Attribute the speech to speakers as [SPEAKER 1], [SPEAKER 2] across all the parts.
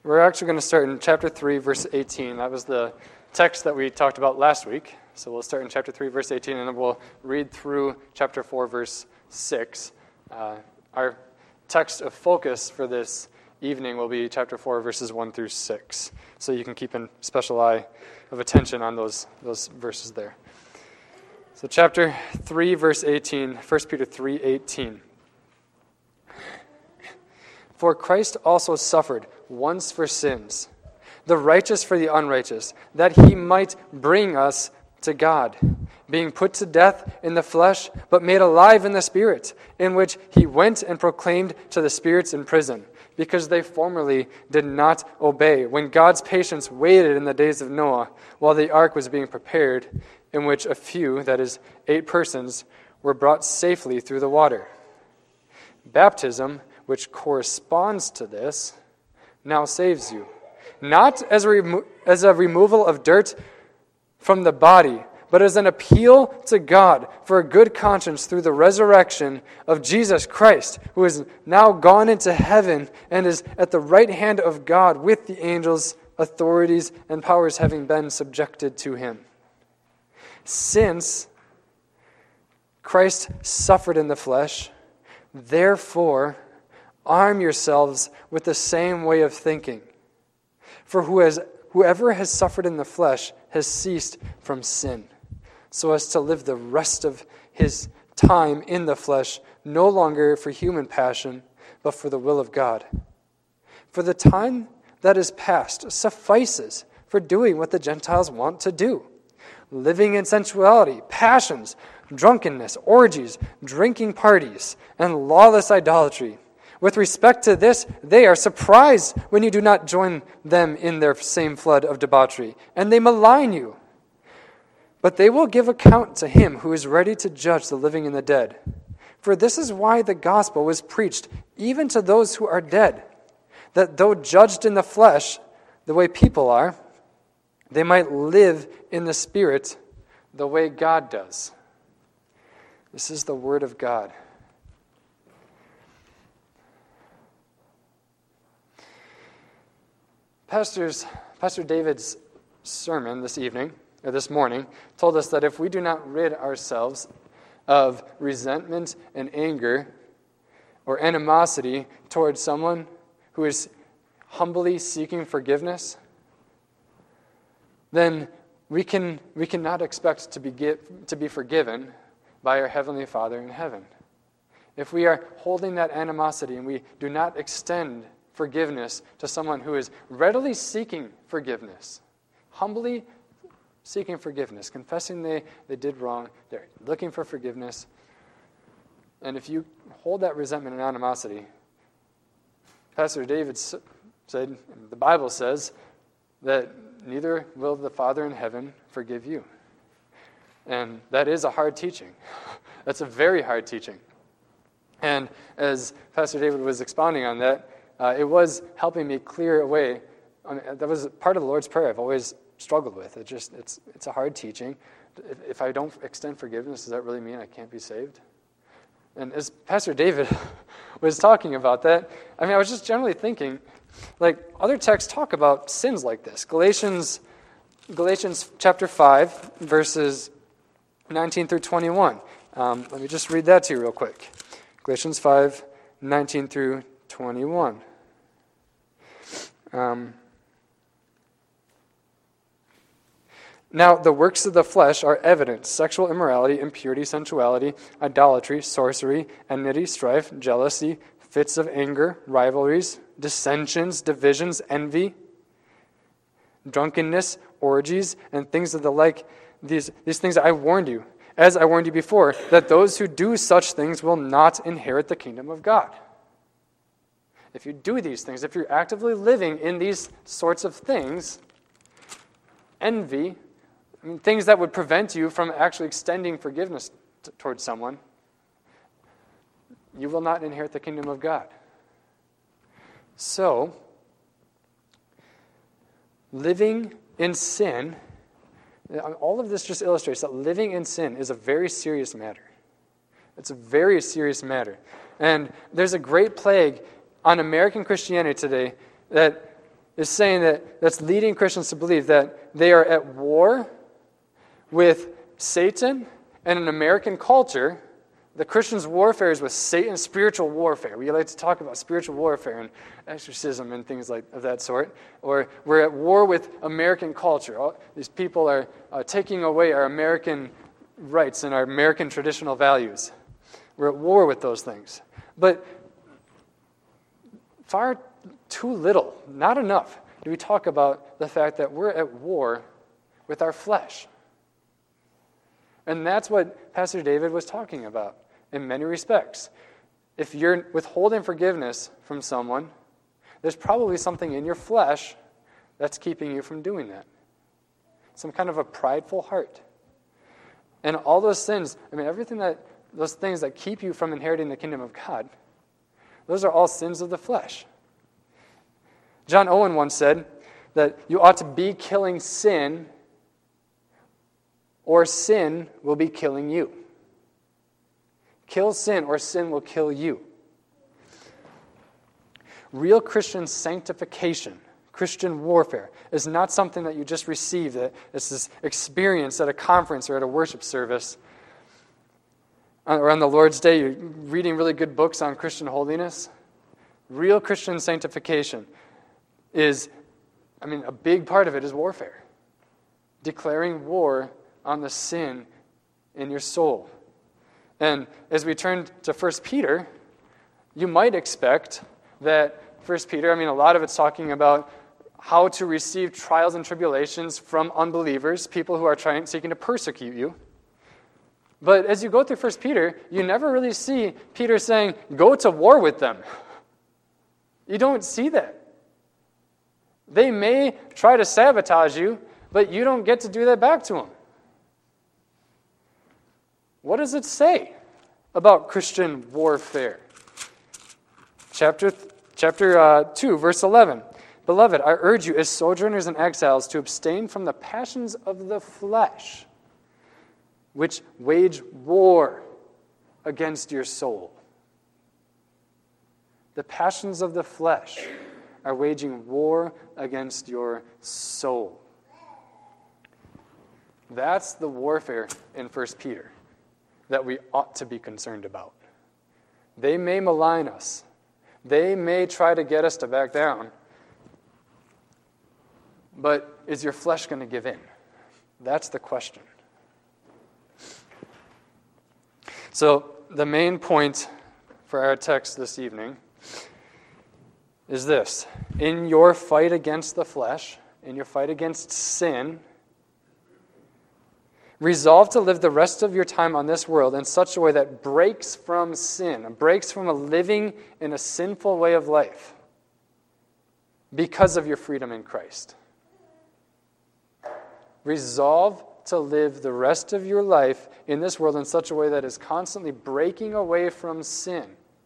[SPEAKER 1] We're actually going to start in chapter 3, verse 18. That was the text that we talked about last week. So we'll start in chapter 3, verse 18, and then we'll read through chapter 4, verse 6. Our text of focus for this evening will be chapter 4, verses 1 through 6. So you can keep a special eye of attention on those verses there. So chapter 3, verse 18, 1 Peter 3:18. For Christ also suffered once for sins, the righteous for the unrighteous, that he might bring us to God, being put to death in the flesh, but made alive in the Spirit, in which he went and proclaimed to the spirits in prison, because they formerly did not obey, when God's patience waited in the days of Noah, while the ark was being prepared, in which a few, that is, 8 persons, were brought safely through the water. Baptism, which corresponds to this, now saves you, not as a removal of dirt from the body, but as an appeal to God for a good conscience through the resurrection of Jesus Christ, who is now gone into heaven and is at the right hand of God with the angels, authorities, and powers having been subjected to him. Since Christ suffered in the flesh, therefore arm yourselves with the same way of thinking. For whoever has suffered in the flesh has ceased from sin, so as to live the rest of his time in the flesh, no longer for human passion, but for the will of God. For the time that is past suffices for doing what the Gentiles want to do, living in sensuality, passions, drunkenness, orgies, drinking parties, and lawless idolatry. With respect to this, they are surprised when you do not join them in their same flood of debauchery, and they malign you. But they will give account to him who is ready to judge the living and the dead. For this is why the gospel was preached even to those who are dead, that though judged in the flesh, the way people are, they might live in the Spirit the way God does. This is the word of God. Pastor David's sermon this morning, told us that if we do not rid ourselves of resentment and anger or animosity towards someone who is humbly seeking forgiveness, then we cannot expect to be forgiven by our Heavenly Father in heaven. If we are holding that animosity and we do not extend forgiveness to someone who is readily seeking forgiveness, humbly seeking forgiveness, confessing they did wrong, they're looking for forgiveness, and if you hold that resentment and animosity, Pastor David said, the Bible says, that neither will the Father in heaven forgive you. And that is a hard teaching. That's a very hard teaching. And as Pastor David was expounding on that, it was helping me clear away. That was part of the Lord's Prayer I've always struggled with. It's a hard teaching. If I don't extend forgiveness, does that really mean I can't be saved? And as Pastor David was talking about that, I was just generally thinking, other texts talk about sins like this. Galatians chapter 5, verses 19 through 21. Let me just read that to you real quick. Galatians 5, 19 through 21. Now, the works of the flesh are evident: sexual immorality, impurity, sensuality, idolatry, sorcery, enmity, strife, jealousy, fits of anger, rivalries, dissensions, divisions, envy, drunkenness, orgies, and things of the like. These things I warned you, as I warned you before, that those who do such things will not inherit the kingdom of God. If you do these things, if you're actively living in these sorts of things, envy, things that would prevent you from actually extending forgiveness towards someone, you will not inherit the kingdom of God. So, living in sin, all of this just illustrates that living in sin is a very serious matter. It's a very serious matter. And there's a great plague on American Christianity today that is saying that's leading Christians to believe that they are at war with Satan and an American culture. The Christian's warfare is with Satan, spiritual warfare. We like to talk about spiritual warfare and exorcism and things of that sort. Or we're at war with American culture. These people are taking away our American rights and our American traditional values. We're at war with those things. But far too little, not enough, do we talk about the fact that we're at war with our flesh. And that's what Pastor David was talking about in many respects. If you're withholding forgiveness from someone, there's probably something in your flesh that's keeping you from doing that. Some kind of a prideful heart. And all those sins, those things that keep you from inheriting the kingdom of God, those are all sins of the flesh. John Owen once said that you ought to be killing sin, or sin will be killing you. Kill sin, or sin will kill you. Real Christian sanctification, Christian warfare, is not something that you just receive, that it's this experience at a conference or at a worship service. Or on the Lord's Day, you're reading really good books on Christian holiness. Real Christian sanctification is, a big part of it is warfare. Declaring war on the sin in your soul. And as we turn to 1 Peter, you might expect that 1 Peter, a lot of it's talking about how to receive trials and tribulations from unbelievers, people who are seeking to persecute you. But as you go through 1 Peter, you never really see Peter saying, go to war with them. You don't see that. They may try to sabotage you, but you don't get to do that back to them. What does it say about Christian warfare? Chapter 2, verse 11. Beloved, I urge you as sojourners and exiles to abstain from the passions of the flesh, which wage war against your soul. The passions of the flesh are waging war against your soul. That's the warfare in 1 Peter that we ought to be concerned about. They may malign us. They may try to get us to back down. But is your flesh going to give in? That's the question. So the main point for our text this evening is this. In your fight against the flesh, in your fight against sin, resolve to live the rest of your time on this world in such a way that breaks from sin, breaks from a living in a sinful way of life because of your freedom in Christ. Resolve to live the rest of your life in this world in such a way that is constantly breaking away from sin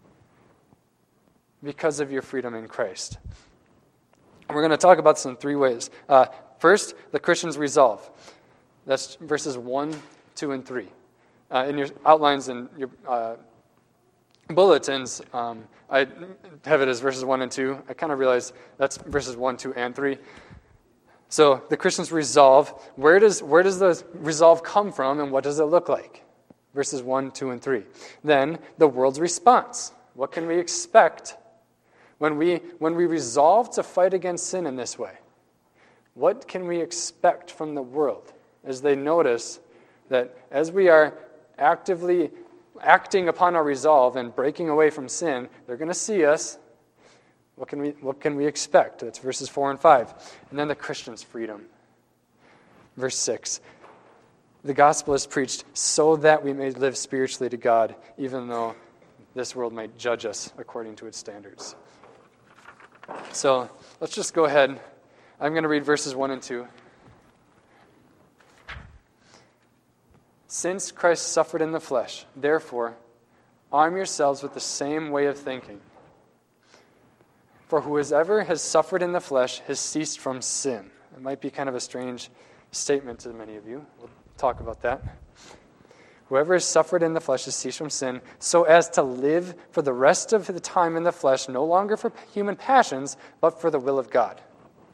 [SPEAKER 1] because of your freedom in Christ. We're going to talk about this in three ways. First, the Christian's resolve. That's verses 1, 2, and 3. In your outlines and your bulletins, I have it as verses 1 and 2. I kind of realize that's verses 1, 2, and 3. So the Christian's resolve, where does the resolve come from and what does it look like? Verses 1, 2, and 3. Then the world's response. What can we expect when we resolve to fight against sin in this way? What can we expect from the world as they notice that as we are actively acting upon our resolve and breaking away from sin, they're going to see us? What can we expect? That's verses 4 and 5. And then the Christian's freedom. Verse 6. The gospel is preached so that we may live spiritually to God, even though this world might judge us according to its standards. So let's just go ahead. I'm going to read verses 1 and 2. Since Christ suffered in the flesh, therefore, arm yourselves with the same way of thinking. For whoever has suffered in the flesh has ceased from sin. It might be kind of a strange statement to many of you. We'll talk about that. Whoever has suffered in the flesh has ceased from sin, so as to live for the rest of the time in the flesh, no longer for human passions, but for the will of God.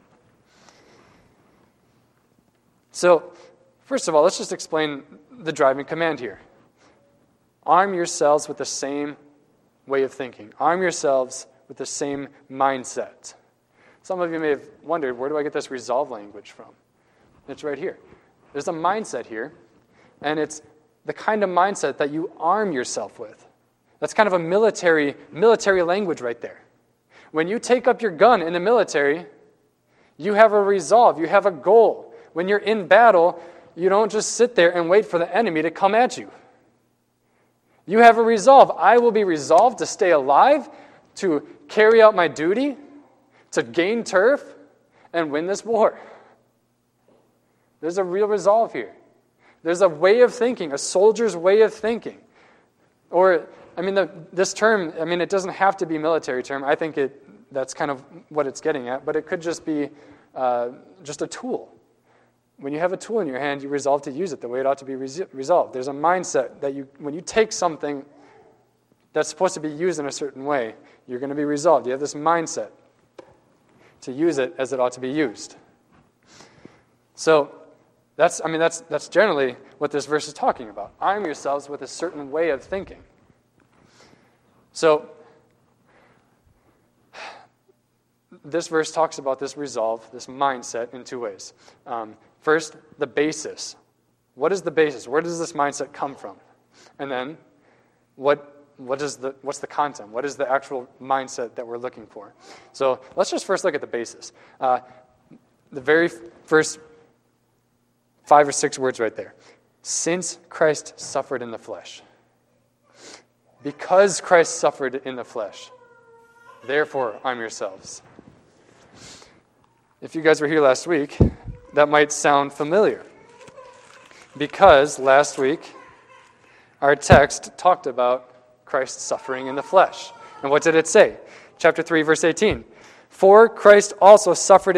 [SPEAKER 1] So, first of all, let's just explain the driving command here. Arm yourselves with the same way of thinking. Arm yourselves with the same mindset. Some of you may have wondered, where do I get this resolve language from? It's right here. There's a mindset here, and it's the kind of mindset that you arm yourself with. That's kind of a military language right there. When you take up your gun in the military, you have a resolve, you have a goal. When you're in battle, you don't just sit there and wait for the enemy to come at you. You have a resolve. I will be resolved to stay alive, to carry out my duty, to gain turf, and win this war. There's a real resolve here. There's a way of thinking, a soldier's way of thinking. Or, this term, it doesn't have to be a military term. I think that's kind of what it's getting at, but it could just be just a tool. When you have a tool in your hand, you resolve to use it the way it ought to be resolved. There's a mindset that when you take something that's supposed to be used in a certain way, you're going to be resolved. You have this mindset to use it as it ought to be used. So that's generally what this verse is talking about. Arm yourselves with a certain way of thinking. So this verse talks about this resolve, this mindset, in two ways. First, the basis. What is the basis? Where does this mindset come from? And then, what's the content? What is the actual mindset that we're looking for? So let's just first look at the basis. The very first 5 or 6 words right there. Since Christ suffered in the flesh. Because Christ suffered in the flesh. Therefore, arm yourselves. If you guys were here last week, that might sound familiar. Because last week, our text talked about Christ suffering in the flesh. And what did it say? Chapter 3, verse 18. For Christ also suffered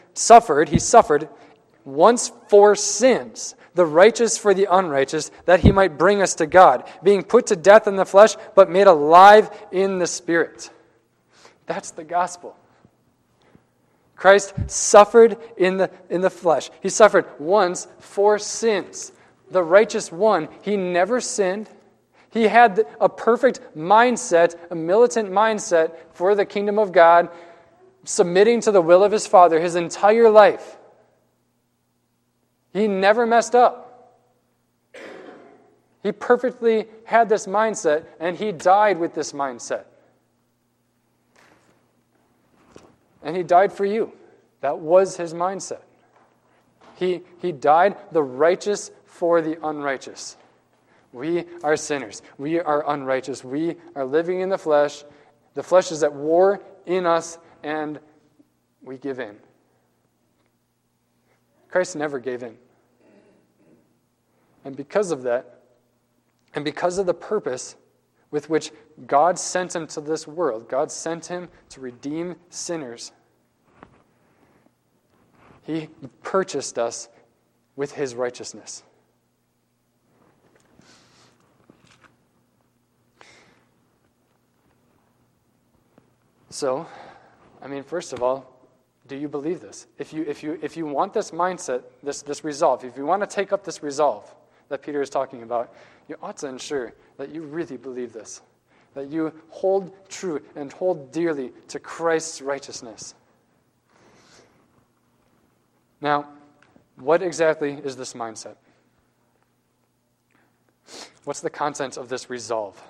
[SPEAKER 1] once for sins, the righteous for the unrighteous, that he might bring us to God, being put to death in the flesh, but made alive in the Spirit. That's the gospel. Christ suffered in the flesh. He suffered once for sins. The righteous one, he never sinned. He had a perfect mindset, a militant mindset for the kingdom of God, submitting to the will of his Father his entire life. He never messed up. He perfectly had this mindset, and he died with this mindset. And he died for you. That was his mindset. He died the righteous for the unrighteous. We are sinners. We are unrighteous. We are living in the flesh. The flesh is at war in us, and we give in. Christ never gave in. And because of that, and because of the purpose with which God sent him to this world, God sent him to redeem sinners. He purchased us with his righteousness. So, first of all, do you believe this? If you want this mindset, this resolve, if you want to take up this resolve that Peter is talking about, you ought to ensure that you really believe this, that you hold true and hold dearly to Christ's righteousness. Now, what exactly is this mindset? What's the content of this resolve?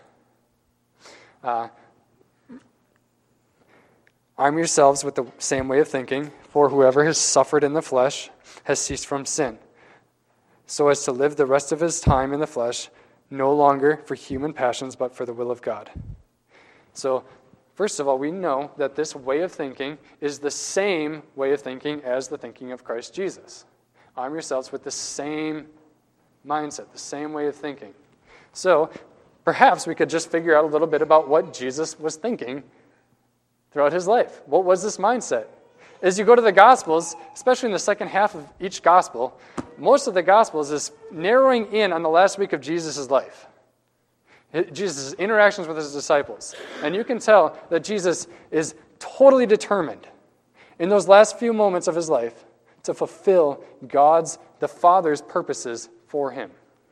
[SPEAKER 1] Arm yourselves with the same way of thinking, for whoever has suffered in the flesh has ceased from sin, so as to live the rest of his time in the flesh, no longer for human passions, but for the will of God. So, first of all, we know that this way of thinking is the same way of thinking as the thinking of Christ Jesus. Arm yourselves with the same mindset, the same way of thinking. So, perhaps we could just figure out a little bit about what Jesus was thinking throughout his life. What was this mindset? As you go to the Gospels, especially in the second half of each Gospel, most of the Gospels is narrowing in on the last week of Jesus' life. Jesus' interactions with his disciples. And you can tell that Jesus is totally determined in those last few moments of his life to fulfill God's, the Father's purposes for him.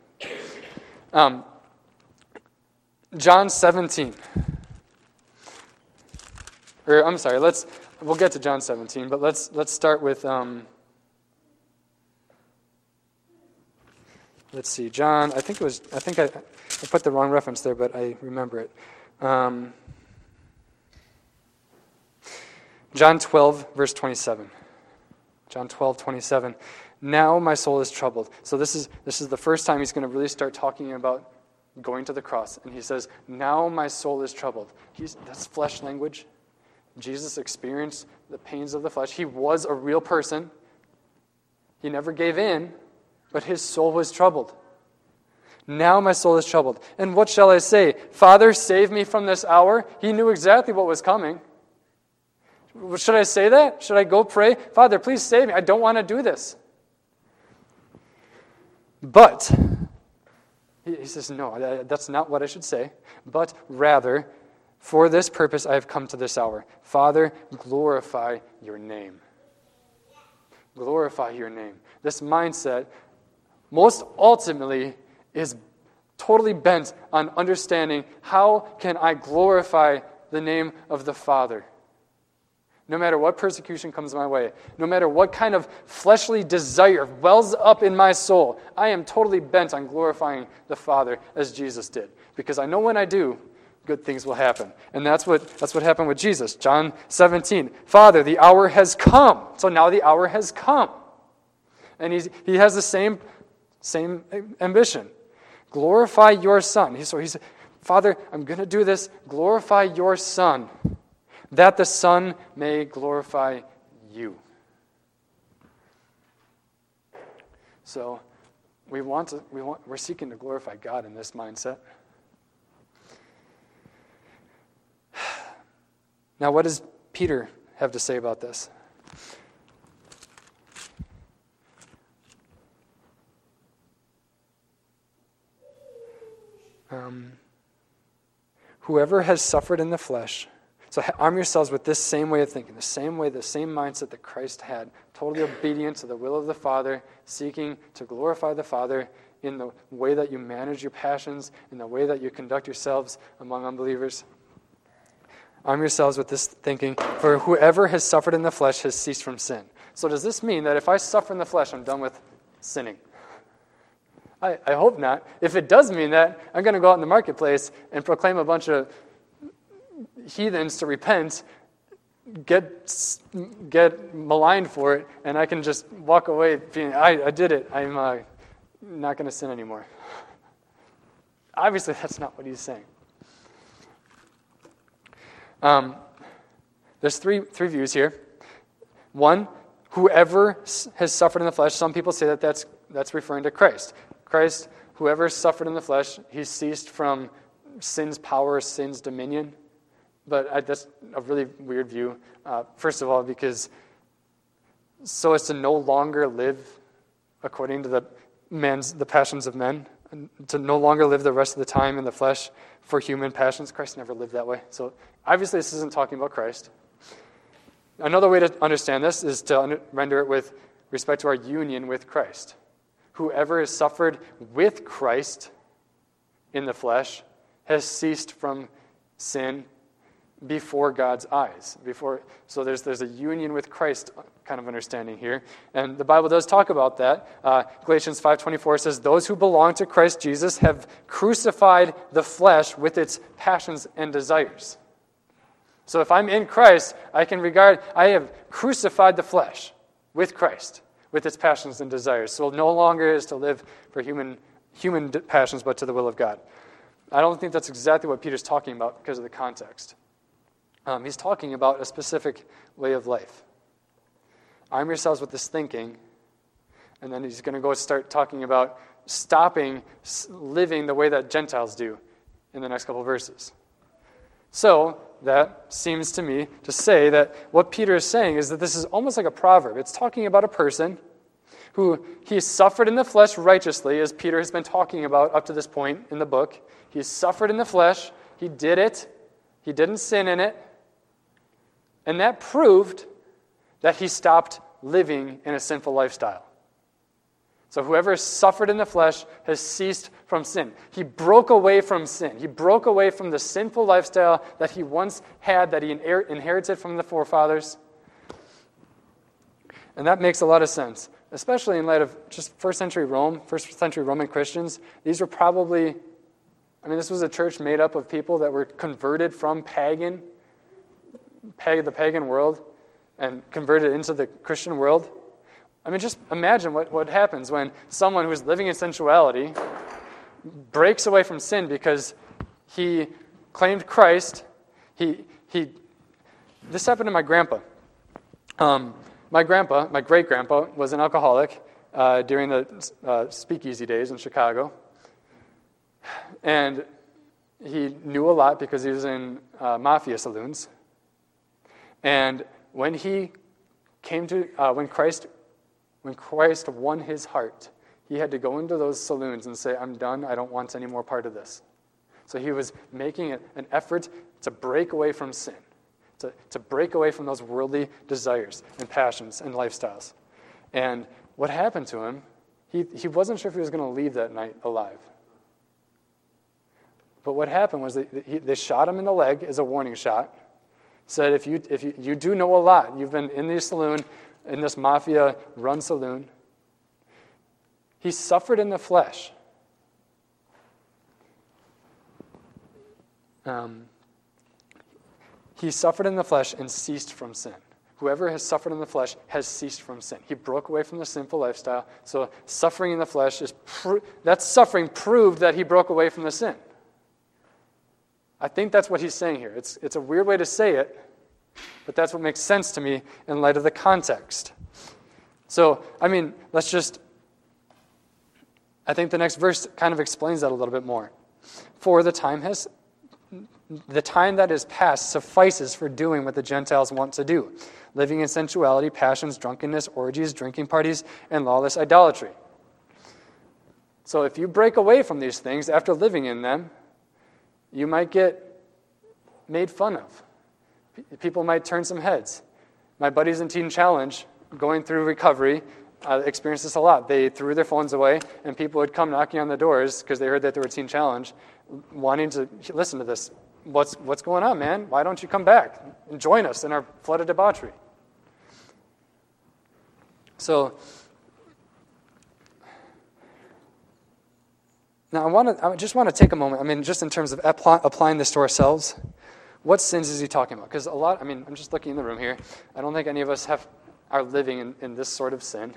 [SPEAKER 1] John 17. We'll get to John 17, but let's start with, let's see, John, I think I put the wrong reference there, but I remember it. John 12, verse 27. John 12, 27. Now my soul is troubled. So this is the first time he's going to really start talking about going to the cross. And he says, now my soul is troubled. That's flesh language. Jesus experienced the pains of the flesh. He was a real person. He never gave in, but his soul was troubled. Now my soul is troubled. And what shall I say? Father, save me from this hour. He knew exactly what was coming. Should I say that? Should I go pray? Father, please save me. I don't want to do this. But, he says, no, that's not what I should say. But rather, for this purpose I have come to this hour. Father, glorify your name. Glorify your name. This mindset, most ultimately, is totally bent on understanding how can I glorify the name of the Father. No matter what persecution comes my way, no matter what kind of fleshly desire wells up in my soul, I am totally bent on glorifying the Father as Jesus did. Because I know when I do, good things will happen. And that's what happened with Jesus. John 17, Father, the hour has come. So now the hour has come. And he has the same ambition. Glorify your Son. So he said, Father, I'm going to do this. Glorify your Son, that the Son may glorify you. So we're seeking to glorify God in this mindset. Now, what does Peter have to say about this? Whoever has suffered in the flesh, so arm yourselves with this same way of thinking, the same mindset that Christ had, totally obedient to the will of the Father, seeking to glorify the Father in the way that you manage your passions, in the way that you conduct yourselves among unbelievers. Arm yourselves with this thinking, for whoever has suffered in the flesh has ceased from sin. So does this mean that if I suffer in the flesh, I'm done with sinning? I hope not. If it does mean that, I'm going to go out in the marketplace and proclaim a bunch of heathens to repent, get maligned for it, and I can just walk away being, I did it. I'm not going to sin anymore. Obviously, that's not what he's saying. There's three views here. One, whoever has suffered in the flesh, some people say that that's referring to Christ. Christ, whoever suffered in the flesh, he ceased from sin's power, sin's dominion. But that's a really weird view. First of all, because so as to no longer live according to the passions of men, and to no longer live the rest of the time in the flesh for human passions. Christ never lived that way. So obviously this isn't talking about Christ. Another way to understand this is to render it with respect to our union with Christ. Whoever has suffered with Christ in the flesh has ceased from sin before God's eyes. So there's a union with Christ kind of understanding here. And the Bible does talk about that. Galatians 5:24 says, those who belong to Christ Jesus have crucified the flesh with its passions and desires. So if I'm in Christ, I have crucified the flesh with Christ, with its passions and desires. So no longer is to live for human passions, but to the will of God. I don't think that's exactly what Peter's talking about because of the context. He's talking about a specific way of life. Arm yourselves with this thinking, and then he's going to go start talking about stopping living the way that Gentiles do in the next couple verses. So that seems to me to say that what Peter is saying is that this is almost like a proverb. It's talking about a person who he suffered in the flesh righteously, as Peter has been talking about up to this point in the book. He suffered in the flesh. He did it. He didn't sin in it. And that proved that he stopped living in a sinful lifestyle. So whoever suffered in the flesh has ceased from sin. He broke away from sin. He broke away from the sinful lifestyle that he once had, that he inherited from the forefathers. And that makes a lot of sense, especially in light of just first century Roman Christians. These were probably, this was a church made up of people that were converted from the pagan world and converted into the Christian world. Just imagine what happens when someone who's living in sensuality breaks away from sin because he claimed Christ. This happened to my grandpa. My great-grandpa, was an alcoholic during the speakeasy days in Chicago. And he knew a lot because he was in mafia saloons. And when Christ won his heart, he had to go into those saloons and say, I'm done, I don't want any more part of this. So he was making an effort to break away from sin, to break away from those worldly desires and passions and lifestyles. And what happened to him, he wasn't sure if he was going to leave that night alive. But what happened was they shot him in the leg as a warning shot, said, if you do know a lot, you've been in this saloon, in this mafia-run saloon. He suffered in the flesh. He suffered in the flesh and ceased from sin. Whoever has suffered in the flesh has ceased from sin. He broke away from the sinful lifestyle. So suffering in the flesh that suffering proved that he broke away from the sin. I think that's what he's saying here. It's a weird way to say it, but that's what makes sense to me in light of the context. So, I think the next verse kind of explains that a little bit more. For the time that is past suffices for doing what the Gentiles want to do, living in sensuality, passions, drunkenness, orgies, drinking parties, and lawless idolatry. So if you break away from these things after living in them, you might get made fun of. People might turn some heads. My buddies in Teen Challenge, going through recovery, experienced this a lot. They threw their phones away, and people would come knocking on the doors because they heard that they were Teen Challenge, wanting to listen to this. What's going on, man? Why don't you come back and join us in our flood of debauchery? So, now I just want to take a moment, just in terms of applying this to ourselves. What sins is he talking about? Because I'm just looking in the room here. I don't think any of us are living in this sort of sin.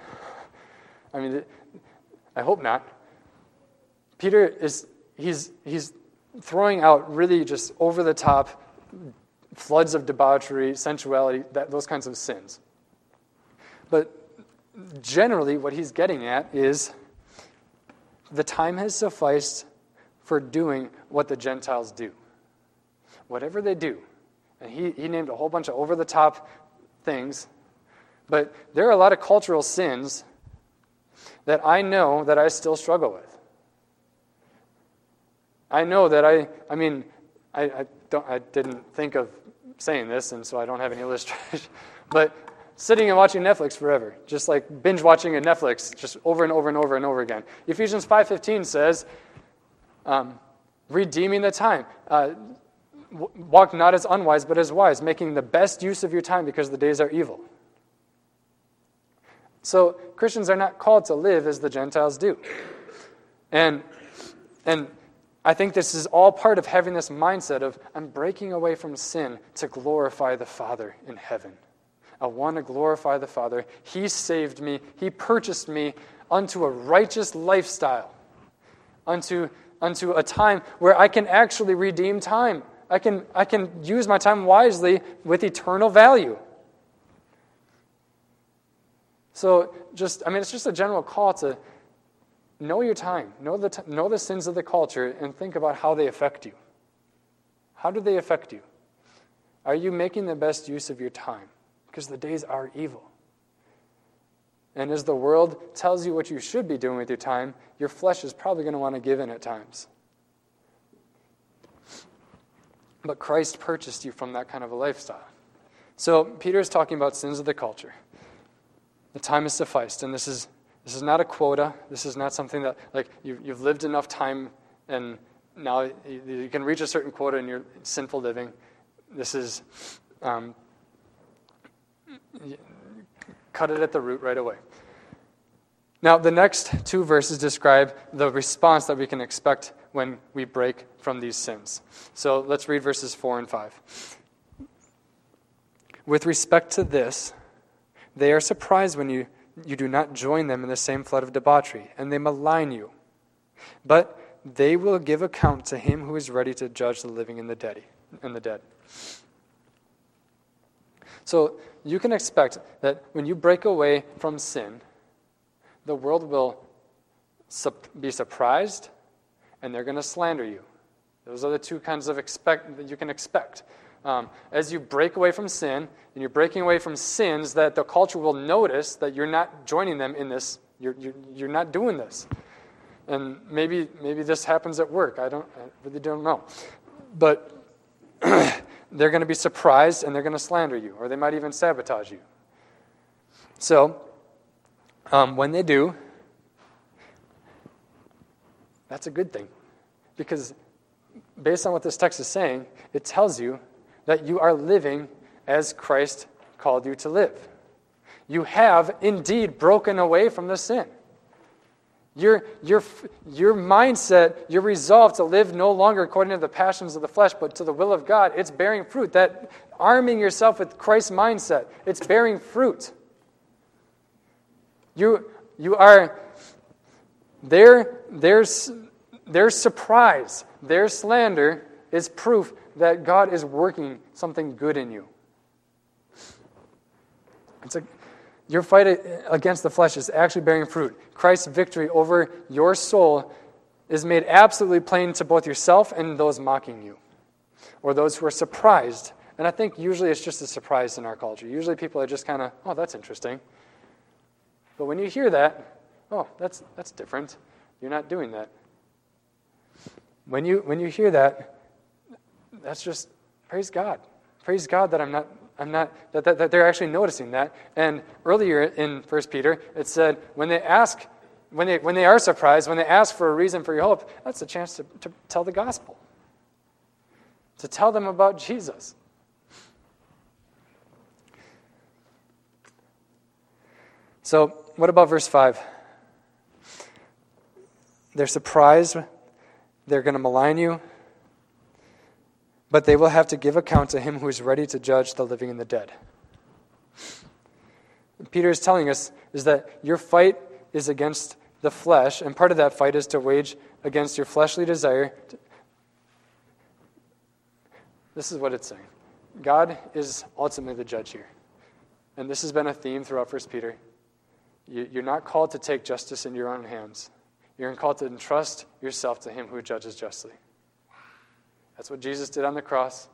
[SPEAKER 1] I hope not. Peter he's throwing out really just over-the-top floods of debauchery, sensuality, those kinds of sins. But generally what he's getting at is the time has sufficed for doing what the Gentiles do. Whatever they do. And he named a whole bunch of over-the-top things. But there are a lot of cultural sins that I know that I still struggle with. I know that I didn't think of saying this, and so I don't have any illustration. But sitting and watching Netflix forever, just like binge watching a Netflix, just over and over and over and over again. Ephesians 5:15 says, redeeming the time. Walk not as unwise, but as wise, making the best use of your time because the days are evil. So Christians are not called to live as the Gentiles do. And I think this is all part of having this mindset of, I'm breaking away from sin to glorify the Father in heaven. I want to glorify the Father. He saved me. He purchased me unto a righteous lifestyle, unto a time where I can actually redeem time. I can use my time wisely with eternal value. So it's just a general call to know your time, know the sins of the culture, and think about how they affect you. How do they affect you? Are you making the best use of your time? Because the days are evil. And as the world tells you what you should be doing with your time, your flesh is probably going to want to give in at times. But Christ purchased you from that kind of a lifestyle. So Peter is talking about sins of the culture. The time has sufficed, and this is not a quota. This is not something that, like, you've lived enough time, and now you can reach a certain quota in your sinful living. This is cut it at the root right away. Now, the next two verses describe the response that we can expect when we break from these sins. So let's read verses 4 and 5. With respect to this, they are surprised when you do not join them in the same flood of debauchery, and they malign you. But they will give account to him who is ready to judge the living and the dead. So you can expect that when you break away from sin, the world will be surprised, and they're going to slander you. Those are the two kinds of that you can expect. As you break away from sin, and you're breaking away from sins that the culture will notice that you're not joining them in this, you're not doing this. And maybe this happens at work. I really don't know. But they're going to be surprised, and they're going to slander you, or they might even sabotage you. So, when they do, that's a good thing. Because based on what this text is saying, it tells you that you are living as Christ called you to live. You have indeed broken away from the sin. Your mindset, your resolve to live no longer according to the passions of the flesh, but to the will of God, it's bearing fruit. That arming yourself with Christ's mindset, it's bearing fruit. You are their surprise, their slander is proof that God is working something good in you. Your fight against the flesh is actually bearing fruit. Christ's victory over your soul is made absolutely plain to both yourself and those mocking you, or those who are surprised. And I think usually it's just a surprise in our culture. Usually people are just kind of, oh, that's interesting. But when you hear that, oh, that's different. You're not doing that. When you hear that, that's just praise God. Praise God that I'm not that they're actually noticing that. And earlier in 1 Peter, it said when they are surprised, when they ask for a reason for your hope, that's a chance to tell the gospel. To tell them about Jesus. So, what about verse 5? They're surprised. They're going to malign you. But they will have to give account to him who is ready to judge the living and the dead. Peter is telling us is that your fight is against the flesh, and part of that fight is to wage against your fleshly desire. This is what it's saying. God is ultimately the judge here. And this has been a theme throughout 1 Peter. You're not called to take justice in your own hands. You're called to entrust yourself to him who judges justly. That's what Jesus did on the cross.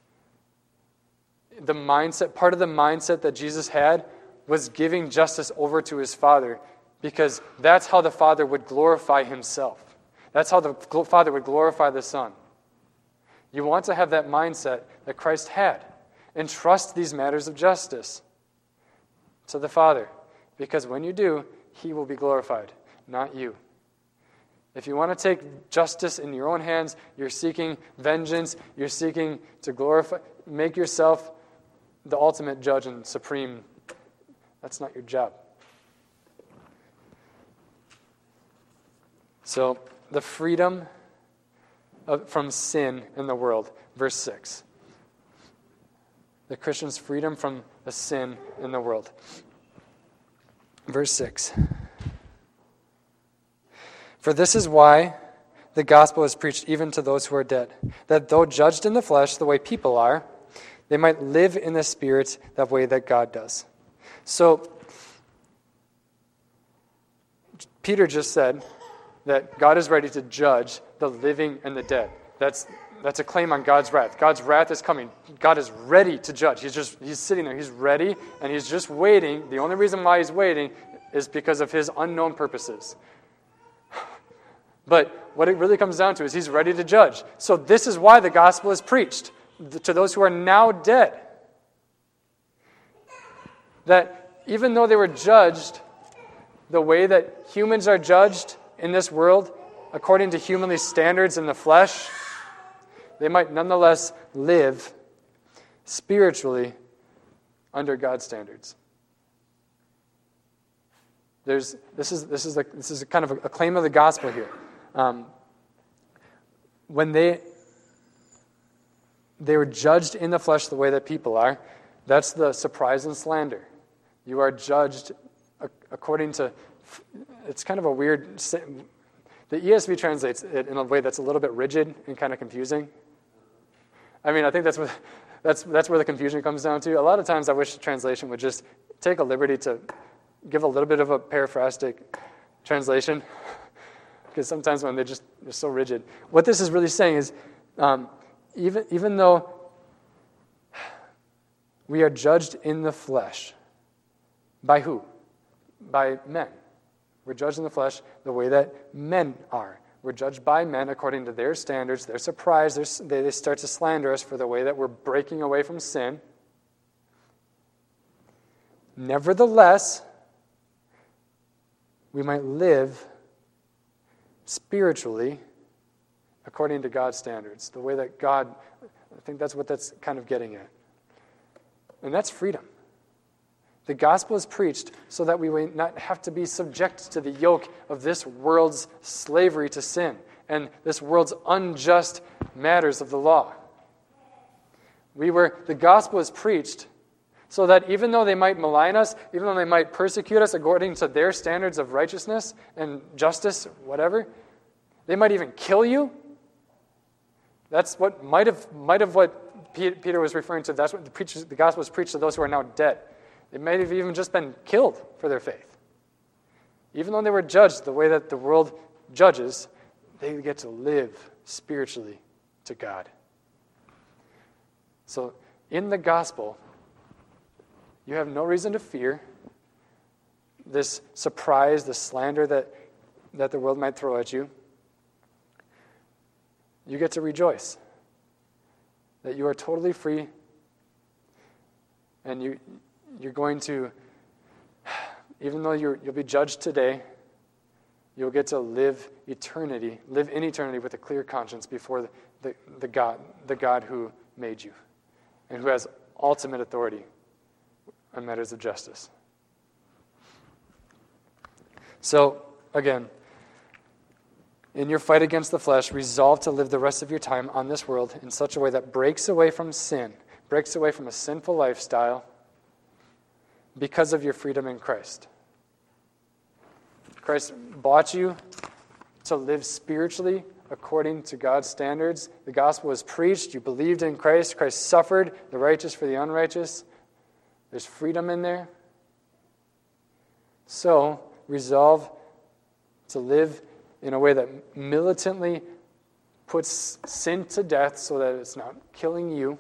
[SPEAKER 1] Part of the mindset that Jesus had was giving justice over to his Father, because that's how the Father would glorify himself. That's how the Father would glorify the Son. You want to have that mindset that Christ had. Entrust these matters of justice to the Father, because when you do, he will be glorified, not you. If you want to take justice in your own hands, you're seeking vengeance, you're seeking to make yourself the ultimate judge and supreme. That's not your job. So, the freedom from sin in the world, verse 6. The Christian's freedom from the sin in the world. Verse 6. For this is why the gospel is preached even to those who are dead, that though judged in the flesh the way people are, they might live in the spirit the way that God does. So, Peter just said that God is ready to judge the living and the dead. That's a claim on God's wrath. God's wrath is coming. God is ready to judge. He's sitting there. He's ready, and he's just waiting. The only reason why he's waiting is because of his unknown purposes. But what it really comes down to is he's ready to judge. So this is why the gospel is preached to those who are now dead. That even though they were judged the way that humans are judged in this world, according to humanly standards in the flesh, they might nonetheless live spiritually under God's standards. This is kind of a claim of the gospel here. When they were judged in the flesh the way that people are, that's the surprise and slander. You are judged according to, it's kind of a weird, the ESV translates it in a way that's a little bit rigid and kind of confusing. I mean, I think that's where the confusion comes down to. A lot of times I wish the translation would just take a liberty to give a little bit of a paraphrastic translation, because sometimes when they're so rigid. What this is really saying is, even though we are judged in the flesh, by who? By men. We're judged in the flesh the way that men are. We're judged by men according to their standards. They're surprised. They start to slander us for the way that we're breaking away from sin. Nevertheless, we might live spiritually according to God's standards, the way that God, I think that's what that's kind of getting at. And that's freedom. The gospel is preached so that we will not have to be subject to the yoke of this world's slavery to sin and this world's unjust matters of the law. The gospel is preached so that even though they might malign us, even though they might persecute us according to their standards of righteousness and justice, whatever, they might even kill you. That's what might have what Peter was referring to. That's what the gospel was preached to those who are now dead. They might have even just been killed for their faith. Even though they were judged the way that the world judges, they get to live spiritually to God. So in the gospel, you have no reason to fear this surprise, the slander that the world might throw at you. You get to rejoice that you are totally free, and you're going to, even though you'll be judged today, you'll get to live in eternity with a clear conscience before the God who made you and who has ultimate authority on matters of justice. So, again, in your fight against the flesh, resolve to live the rest of your time on this world in such a way that breaks away from sin, breaks away from a sinful lifestyle because of your freedom in Christ. Christ bought you to live spiritually according to God's standards. The gospel was preached. You believed in Christ. Christ suffered, the righteous for the unrighteous. There's freedom in there. So, resolve to live in a way that militantly puts sin to death so that it's not killing you.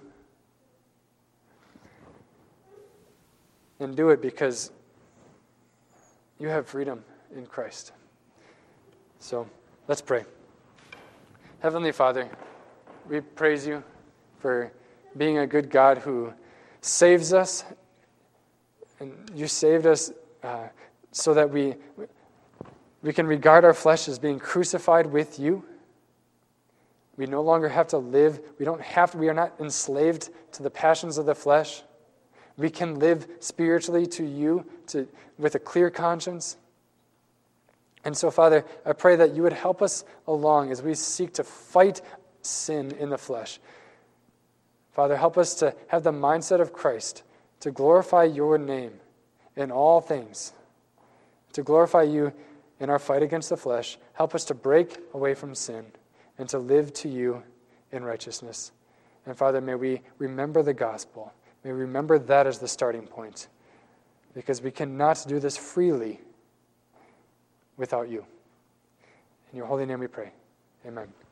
[SPEAKER 1] And do it because you have freedom in Christ. So, let's pray. Heavenly Father, we praise you for being a good God who saves us. And you saved us so that we can regard our flesh as being crucified with you. We no longer have to live. We are not enslaved to the passions of the flesh. We can live spiritually to you with a clear conscience. And so, Father, I pray that you would help us along as we seek to fight sin in the flesh. Father, help us to have the mindset of Christ, to glorify your name in all things, to glorify you in our fight against the flesh. Help us to break away from sin and to live to you in righteousness. And Father, may we remember the gospel. May we remember that as the starting point, because we cannot do this freely without you. In your holy name we pray. Amen.